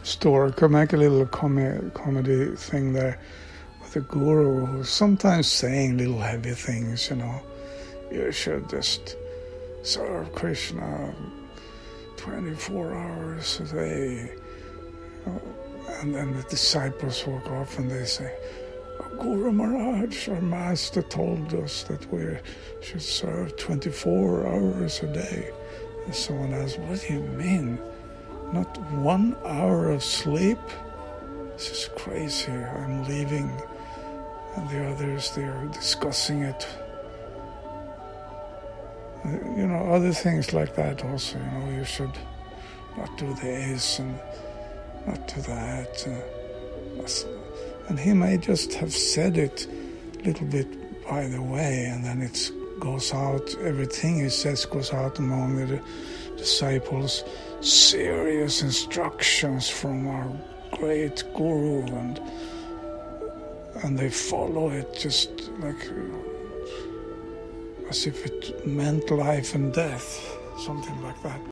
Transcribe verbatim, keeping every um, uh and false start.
story. Could make a little com- comedy thing there with the guru who's sometimes saying little heavy things, you know. You should just serve Krishna twenty-four hours a day. You know, and then the disciples walk off and they say, oh, Guru Maharaj, our master told us that we should serve twenty-four hours a day. And someone asks, what do you mean? Not one hour of sleep? This is crazy. I'm leaving. And the others, they're discussing it. You know, other things like that also, you know, you should not do this and not do that. Uh, and he may just have said it a little bit by the way, and then it goes out, everything he says goes out among the disciples, serious instructions from our great guru, and and they follow it just like as if it meant life and death, something like that.